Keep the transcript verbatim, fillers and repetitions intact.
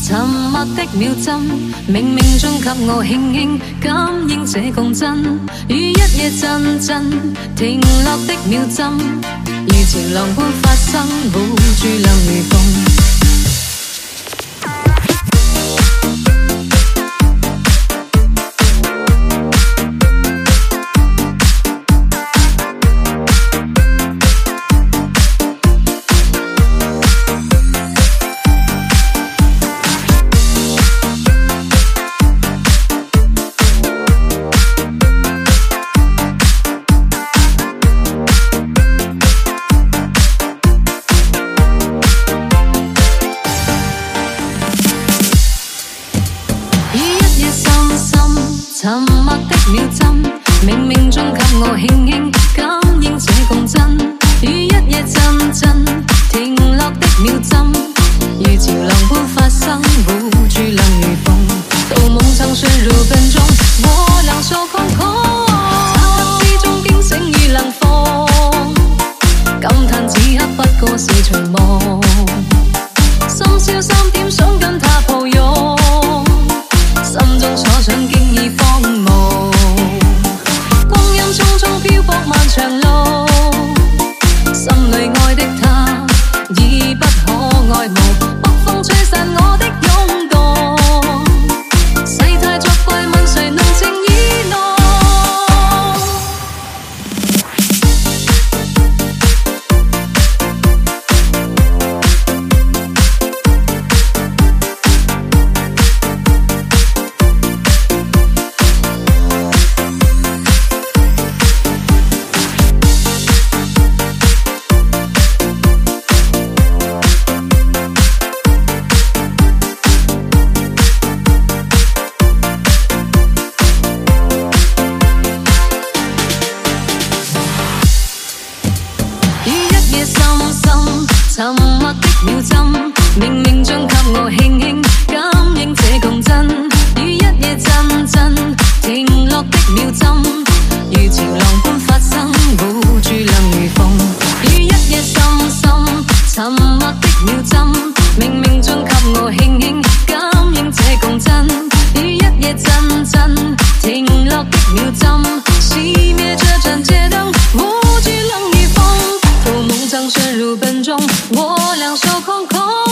沉默的秒針，冥冥中給我輕輕感應這共振，與一夜陣陣停落的秒針，如潮浪般發生，抱住亮如風。沉默的秒針，冥冥中給我輕輕感應這共振，與一夜陣陣停落的秒針，如潮浪般發生，抱住亮如風。到夢曾旋入笨鐘，我兩手空空，漆黑之中驚醒與冷風，感嘆此刻不過是場夢，深宵三點想跟他抱擁，心中所想經已荒蕪，光陰匆匆漂泊漫長路，心裏愛的他已不可愛慕，北風吹散我的湧動，世態作怪問誰能情意濃。沉默的秒針，冥冥中給我輕輕感應這共振，與一夜陣陣停落的秒針，如潮浪般發生，抱住亮如風。與一夜深深沉默的秒針，冥冥中給我輕輕感應這共振，與一夜陣陣停落的秒針，熄滅這盞街燈，抱住亮如風。到夢中旋入笨鐘，我兩手空空。